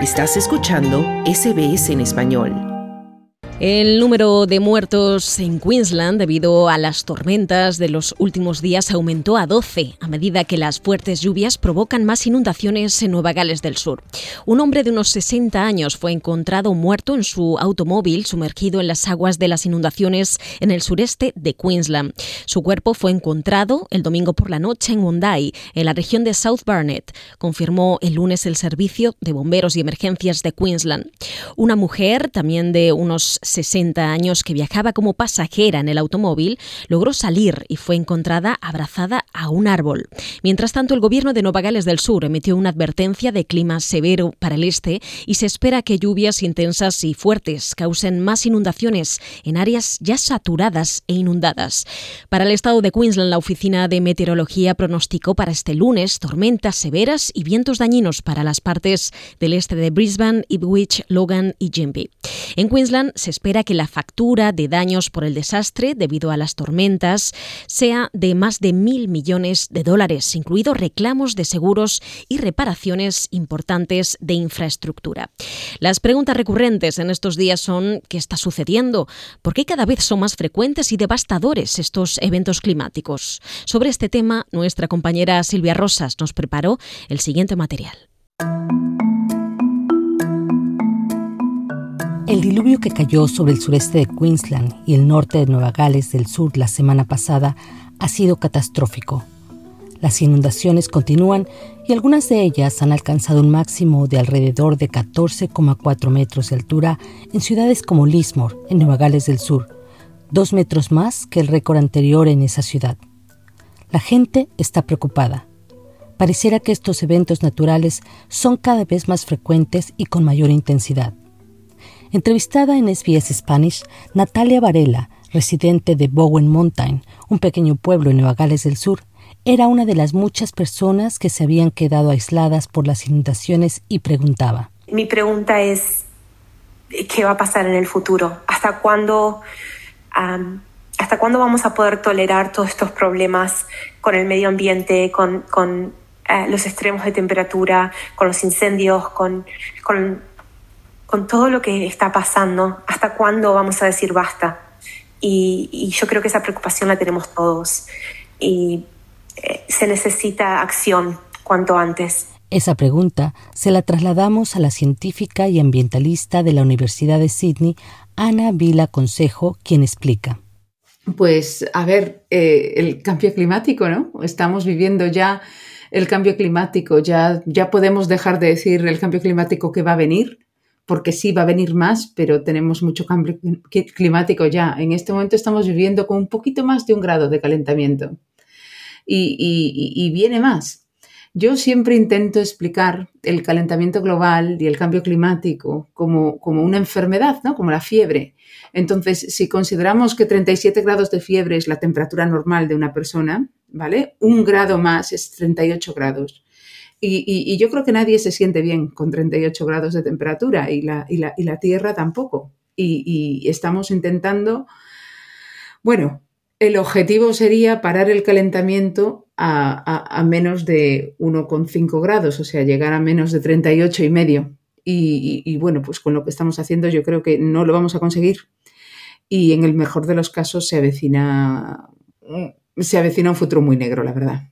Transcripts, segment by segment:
Estás escuchando SBS en español. El número de muertos en Queensland debido a las tormentas de los últimos días aumentó a 12 a medida que las fuertes lluvias provocan más inundaciones en Nueva Gales del Sur. Un hombre de unos 60 años fue encontrado muerto en su automóvil sumergido en las aguas de las inundaciones en el sureste de Queensland. Su cuerpo fue encontrado el domingo por la noche en Wondai, en la región de South Barnet, confirmó el lunes el Servicio de Bomberos y Emergencias de Queensland. Una mujer, también de unos 60 años, que viajaba como pasajera en el automóvil, logró salir y fue encontrada abrazada a un árbol. Mientras tanto, el gobierno de Nueva Gales del Sur emitió una advertencia de clima severo para el este y se espera que lluvias intensas y fuertes causen más inundaciones en áreas ya saturadas e inundadas. Para el estado de Queensland, la Oficina de Meteorología pronosticó para este lunes tormentas severas y vientos dañinos para las partes del este de Brisbane, Ipswich, Logan y Gympie. En Queensland se espera que la factura de daños por el desastre debido a las tormentas sea de más de $1.000 millones, incluidos reclamos de seguros y reparaciones importantes de infraestructura. Las preguntas recurrentes en estos días son: ¿qué está sucediendo? ¿Por qué cada vez son más frecuentes y devastadores estos eventos climáticos? Sobre este tema, nuestra compañera Silvia Rosas nos preparó el siguiente material. El diluvio que cayó sobre el sureste de Queensland y el norte de Nueva Gales del Sur la semana pasada ha sido catastrófico. Las inundaciones continúan y algunas de ellas han alcanzado un máximo de alrededor de 14,4 metros de altura en ciudades como Lismore, en Nueva Gales del Sur, 2 metros más que el récord anterior en esa ciudad. La gente está preocupada. Pareciera que estos eventos naturales son cada vez más frecuentes y con mayor intensidad. Entrevistada en SBS Spanish, Natalia Varela, residente de Bowen Mountain, un pequeño pueblo en Nueva Gales del Sur, era una de las muchas personas que se habían quedado aisladas por las inundaciones y preguntaba. Mi pregunta es, ¿qué va a pasar en el futuro? ¿Hasta cuándo vamos a poder tolerar todos estos problemas con el medio ambiente, con los extremos de temperatura, con los incendios, con todo lo que está pasando? ¿Hasta cuándo vamos a decir basta? Y yo creo que esa preocupación la tenemos todos. Y se necesita acción cuanto antes. Esa pregunta se la trasladamos a la científica y ambientalista de la Universidad de Sydney, Ana Vila Consejo, quien explica. Pues, el cambio climático, ¿no? Estamos viviendo ya el cambio climático. Ya podemos dejar de decir el cambio climático que va a venir, porque sí va a venir más, pero tenemos mucho cambio climático ya. En este momento estamos viviendo con un poquito más de 1 grado de calentamiento y viene más. Yo siempre intento explicar el calentamiento global y el cambio climático como una enfermedad, ¿no? Como la fiebre. Entonces, si consideramos que 37 grados de fiebre es la temperatura normal de una persona, ¿vale? 1 grado más es 38 grados. Y yo creo que nadie se siente bien con 38 grados de temperatura y la Tierra tampoco. Y estamos intentando... Bueno, el objetivo sería parar el calentamiento a menos de 1,5 grados, o sea, llegar a menos de 38,5. Y bueno, pues con lo que estamos haciendo yo creo que no lo vamos a conseguir. Y en el mejor de los casos se avecina un futuro muy negro, la verdad.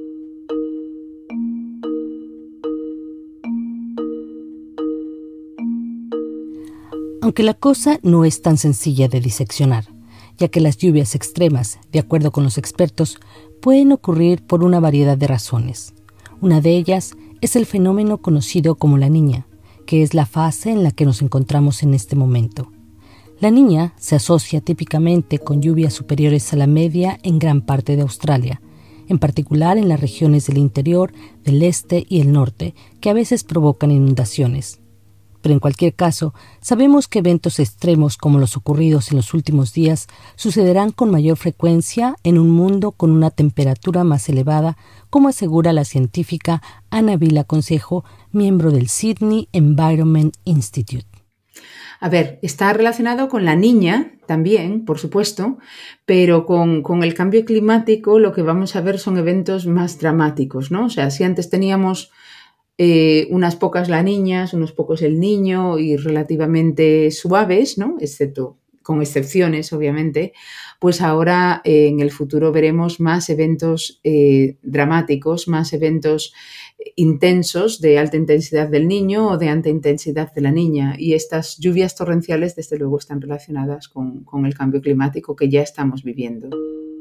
Aunque la cosa no es tan sencilla de diseccionar, ya que las lluvias extremas, de acuerdo con los expertos, pueden ocurrir por una variedad de razones. Una de ellas es el fenómeno conocido como la Niña, que es la fase en la que nos encontramos en este momento. La Niña se asocia típicamente con lluvias superiores a la media en gran parte de Australia, en particular en las regiones del interior, del este y el norte, que a veces provocan inundaciones. Pero en cualquier caso, sabemos que eventos extremos como los ocurridos en los últimos días sucederán con mayor frecuencia en un mundo con una temperatura más elevada, como asegura la científica Ana Vila Consejo, miembro del Sydney Environment Institute. Está relacionado con la Niña también, por supuesto, pero con el cambio climático lo que vamos a ver son eventos más dramáticos, ¿no? O sea, si antes teníamos unas pocas las niñas, unos pocos el niño y relativamente suaves, ¿no? Con excepciones, obviamente, pues ahora en el futuro veremos más eventos dramáticos, más eventos intensos de alta intensidad del niño o de alta intensidad de la niña. Y estas lluvias torrenciales, desde luego, están relacionadas con el cambio climático que ya estamos viviendo.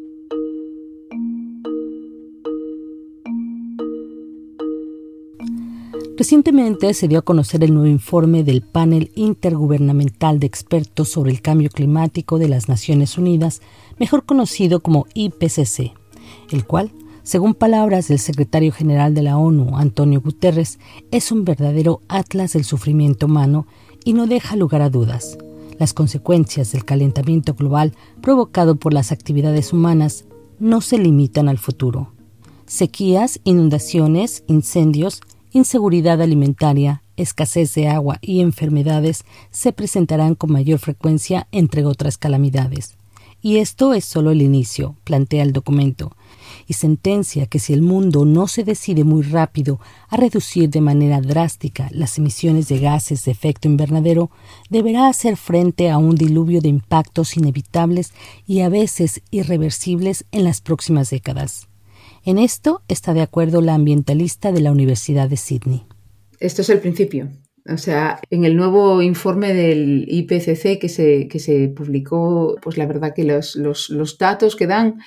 Recientemente se dio a conocer el nuevo informe del Panel Intergubernamental de Expertos sobre el Cambio Climático de las Naciones Unidas, mejor conocido como IPCC, el cual, según palabras del secretario general de la ONU, Antonio Guterres, es un verdadero atlas del sufrimiento humano y no deja lugar a dudas. Las consecuencias del calentamiento global provocado por las actividades humanas no se limitan al futuro. Sequías, inundaciones, incendios, inseguridad alimentaria, escasez de agua y enfermedades se presentarán con mayor frecuencia, entre otras calamidades. Y esto es solo el inicio, plantea el documento, y sentencia que si el mundo no se decide muy rápido a reducir de manera drástica las emisiones de gases de efecto invernadero, deberá hacer frente a un diluvio de impactos inevitables y a veces irreversibles en las próximas décadas. En esto está de acuerdo la ambientalista de la Universidad de Sydney. Esto es el principio. O sea, en el nuevo informe del IPCC que se publicó, pues la verdad que los datos que dan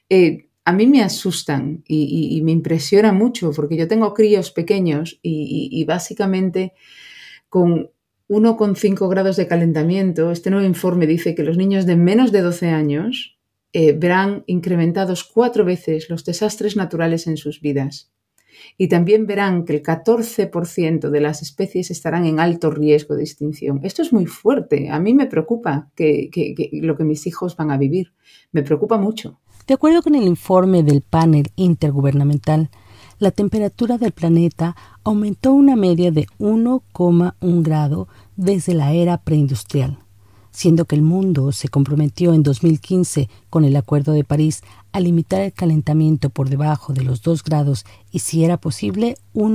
a mí me asustan y me impresiona mucho, porque yo tengo críos pequeños y básicamente con 1,5 grados de calentamiento, este nuevo informe dice que los niños de menos de 12 años verán incrementados 4 veces los desastres naturales en sus vidas. Y también verán que el 14% de las especies estarán en alto riesgo de extinción. Esto es muy fuerte. A mí me preocupa que lo que mis hijos van a vivir. Me preocupa mucho. De acuerdo con el informe del panel intergubernamental, la temperatura del planeta aumentó una media de 1,1 grado desde la era preindustrial, siendo que el mundo se comprometió en 2015 con el Acuerdo de París a limitar el calentamiento por debajo de los 2 grados y, si era posible,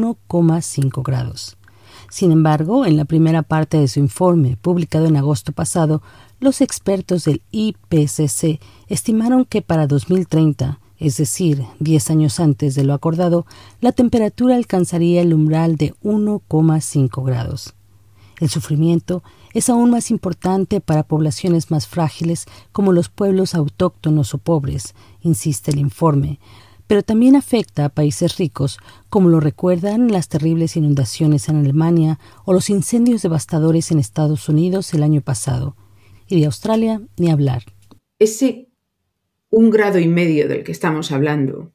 1,5 grados. Sin embargo, en la primera parte de su informe, publicado en agosto pasado, los expertos del IPCC estimaron que para 2030, es decir, 10 años antes de lo acordado, la temperatura alcanzaría el umbral de 1,5 grados. El sufrimiento es aún más importante para poblaciones más frágiles como los pueblos autóctonos o pobres, insiste el informe, pero también afecta a países ricos, como lo recuerdan las terribles inundaciones en Alemania o los incendios devastadores en Estados Unidos el año pasado. Y de Australia ni hablar. Ese 1,5 grados del que estamos hablando,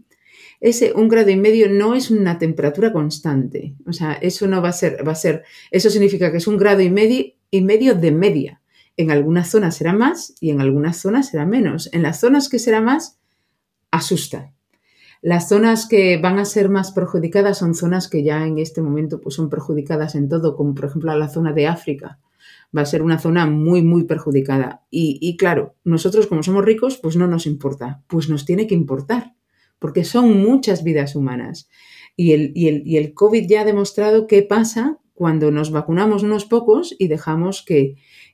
ese 1,5 grados no es una temperatura constante. O sea, eso no va a ser, eso significa que es 1,5 grados de media. En algunas zonas será más y en algunas zonas será menos. En las zonas que será más, asusta. Las zonas que van a ser más perjudicadas son zonas que ya en este momento pues, son perjudicadas en todo, como por ejemplo la zona de África. Va a ser una zona muy, muy perjudicada. Y claro, nosotros como somos ricos, pues no nos importa. Pues nos tiene que importar, porque son muchas vidas humanas. Y el COVID ya ha demostrado qué pasa cuando nos vacunamos unos pocos y dejamos que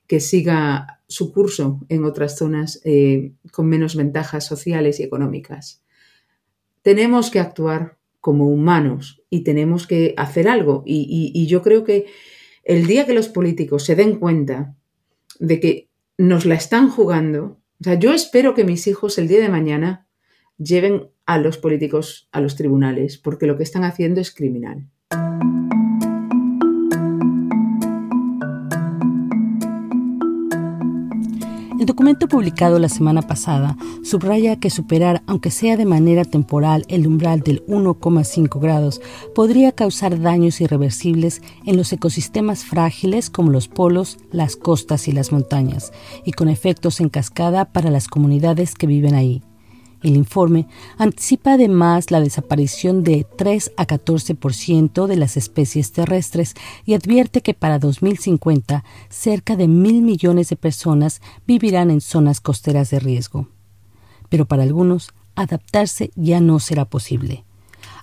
siga su curso en otras zonas con menos ventajas sociales y económicas. Tenemos que actuar como humanos y tenemos que hacer algo. Y yo creo que el día que los políticos se den cuenta de que nos la están jugando, o sea, yo espero que mis hijos el día de mañana lleven a los políticos a los tribunales, porque lo que están haciendo es criminal. El documento publicado la semana pasada subraya que superar, aunque sea de manera temporal, el umbral del 1,5 grados podría causar daños irreversibles en los ecosistemas frágiles como los polos, las costas y las montañas, y con efectos en cascada para las comunidades que viven ahí. El informe anticipa además la desaparición de 3 a 14% de las especies terrestres y advierte que para 2050 cerca de 1.000 millones de personas vivirán en zonas costeras de riesgo. Pero para algunos, adaptarse ya no será posible.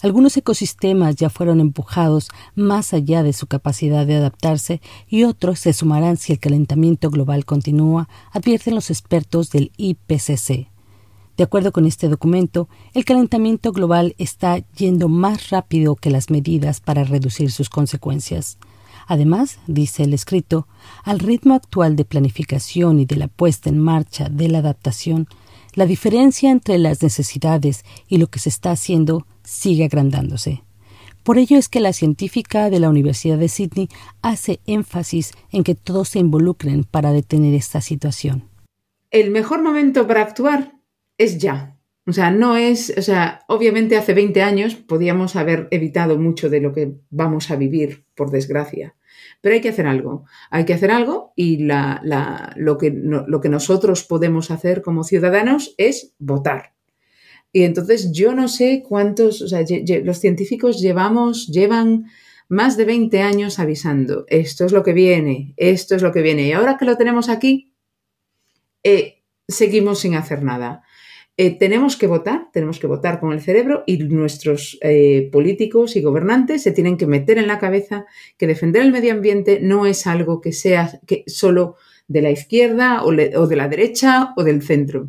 Algunos ecosistemas ya fueron empujados más allá de su capacidad de adaptarse y otros se sumarán si el calentamiento global continúa, advierten los expertos del IPCC. De acuerdo con este documento, el calentamiento global está yendo más rápido que las medidas para reducir sus consecuencias. Además, dice el escrito, al ritmo actual de planificación y de la puesta en marcha de la adaptación, la diferencia entre las necesidades y lo que se está haciendo sigue agrandándose. Por ello es que la científica de la Universidad de Sydney hace énfasis en que todos se involucren para detener esta situación. El mejor momento para actuar es ya. Obviamente hace 20 años podíamos haber evitado mucho de lo que vamos a vivir, por desgracia. Pero hay que hacer algo. Hay que hacer algo y lo que nosotros podemos hacer como ciudadanos es votar. Y entonces yo no sé cuántos, los científicos llevan más de 20 años avisando. Esto es lo que viene, esto es lo que viene. Y ahora que lo tenemos aquí, seguimos sin hacer nada. Tenemos que votar con el cerebro y nuestros políticos y gobernantes se tienen que meter en la cabeza que defender el medio ambiente no es algo que sea solo de la izquierda o de la derecha o del centro.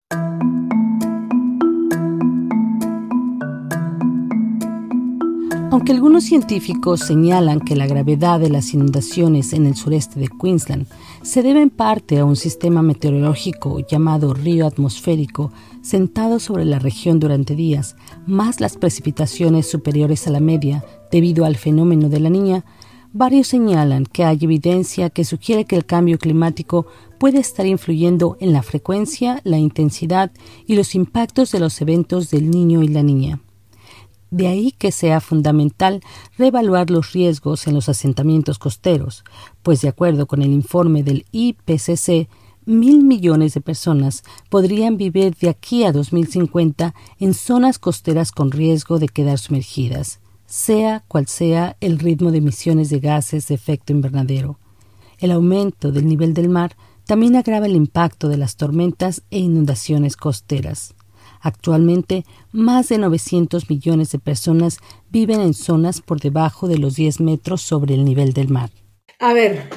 Aunque algunos científicos señalan que la gravedad de las inundaciones en el sureste de Queensland se debe en parte a un sistema meteorológico llamado río atmosférico sentado sobre la región durante días, más las precipitaciones superiores a la media debido al fenómeno de la Niña, varios señalan que hay evidencia que sugiere que el cambio climático puede estar influyendo en la frecuencia, la intensidad y los impactos de los eventos del Niño y la Niña. De ahí que sea fundamental reevaluar los riesgos en los asentamientos costeros, pues de acuerdo con el informe del IPCC, 1.000 millones de personas podrían vivir de aquí a 2050 en zonas costeras con riesgo de quedar sumergidas, sea cual sea el ritmo de emisiones de gases de efecto invernadero. El aumento del nivel del mar también agrava el impacto de las tormentas e inundaciones costeras. Actualmente, más de 900 millones de personas viven en zonas por debajo de los 10 metros sobre el nivel del mar. A ver,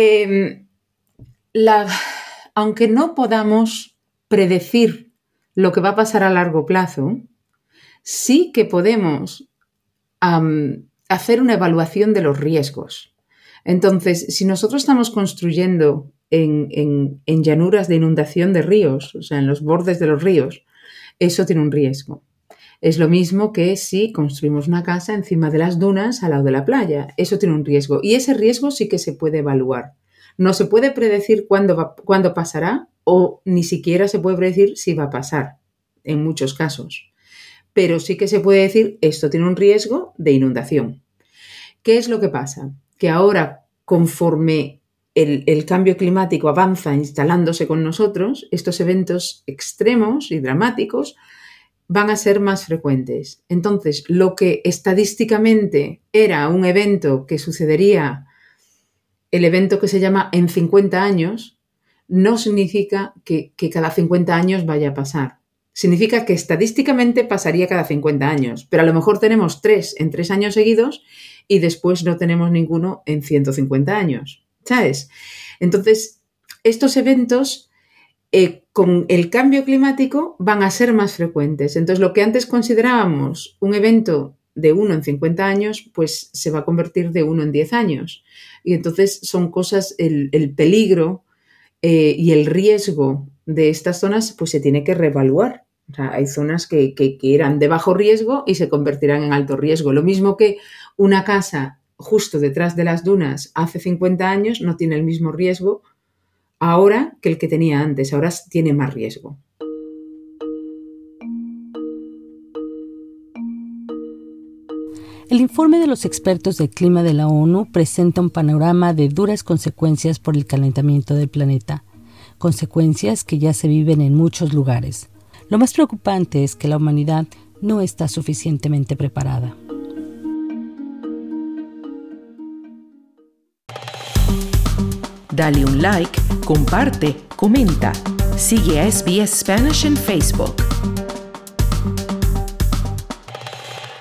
aunque no podamos predecir lo que va a pasar a largo plazo, sí que podemos hacer una evaluación de los riesgos. Entonces, si nosotros estamos construyendo en llanuras de inundación de ríos, o sea, en los bordes de los ríos, eso tiene un riesgo. Es lo mismo que si construimos una casa encima de las dunas al lado de la playa. Eso tiene un riesgo. Y ese riesgo sí que se puede evaluar. No se puede predecir cuándo pasará o ni siquiera se puede predecir si va a pasar, en muchos casos. Pero sí que se puede decir esto tiene un riesgo de inundación. ¿Qué es lo que pasa? Que ahora, conforme el cambio climático avanza instalándose con nosotros, estos eventos extremos y dramáticos van a ser más frecuentes. Entonces, lo que estadísticamente era un evento que sucedería, el evento que se llama en 50 años, no significa que cada 50 años vaya a pasar. Significa que estadísticamente pasaría cada 50 años, pero a lo mejor tenemos 3 en 3 años seguidos y después no tenemos ninguno en 150 años. ¿Sabes? Entonces, estos eventos con el cambio climático van a ser más frecuentes. Entonces, lo que antes considerábamos un evento de 1 en 50 años, pues se va a convertir de 1 en 10 años. Y entonces son cosas, el peligro y el riesgo de estas zonas, pues se tiene que reevaluar. O sea, hay zonas que eran de bajo riesgo y se convertirán en alto riesgo. Lo mismo que una casa justo detrás de las dunas hace 50 años no tiene el mismo riesgo ahora que el que tenía antes. Ahora tiene más riesgo. El informe de los expertos del clima de la ONU presenta un panorama de duras consecuencias por el calentamiento del planeta, consecuencias que ya se viven en muchos lugares. Lo más preocupante es que la humanidad no está suficientemente preparada. Dale un like, comparte, comenta. Sigue a SBS Spanish en Facebook.